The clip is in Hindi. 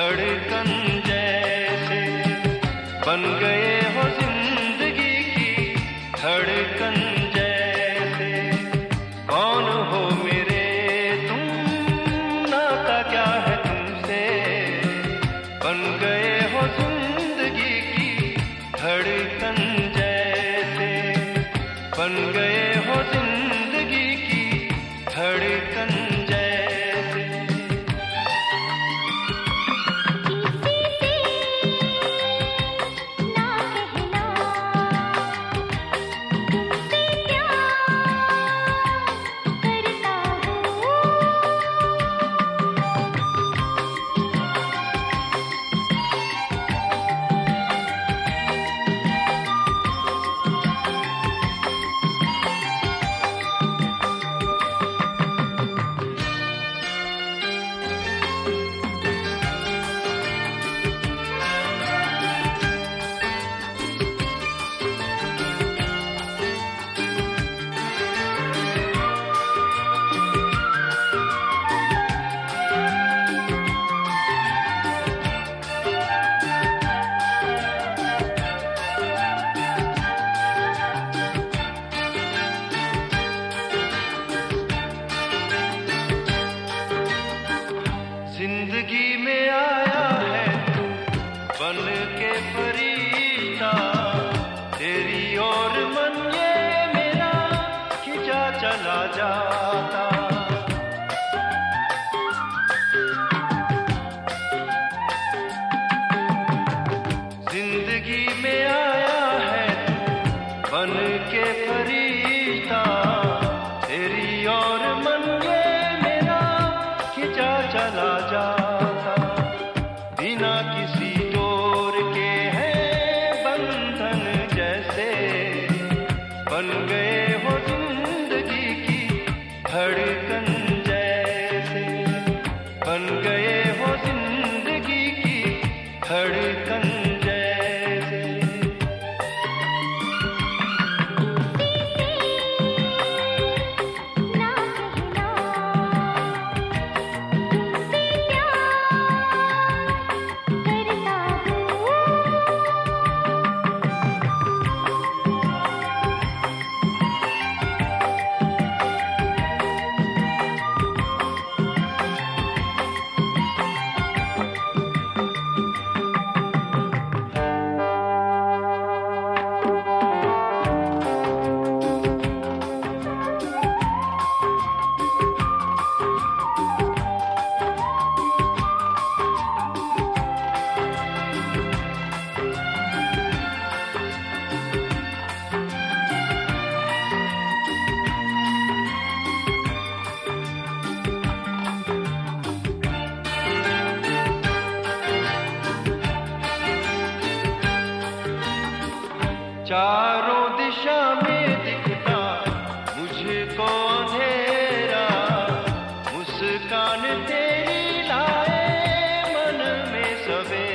धड़कन जैसे बन गए हो जिंदगी की धड़कन जैसे। कौन हो मेरे तुम, नाता क्या है तुमसे, बन गए हो जिंदगी की धड़कन जैसे, बन गए हो जिंदगी की धड़कन जैसे। जिंदगी में आया है तू बन के फरिश्ता, तेरी ओर मन ये मेरा खिंचा चला जाता। जिंदगी में आया है तू बन के फरिश्ता, तेरी ओर मन ये मेरा खिंचा चला जाता। बिना किसी तोड़ के हैं बंधन जैसे, बन गए हो जिंदगी की धड़कन जैसे, बन गए हो जिंदगी की धड़कन जैसे। चारों दिशा में दिखता मुझको अंधेरा, मुस्कान तेरी लाए मन में सवेरा।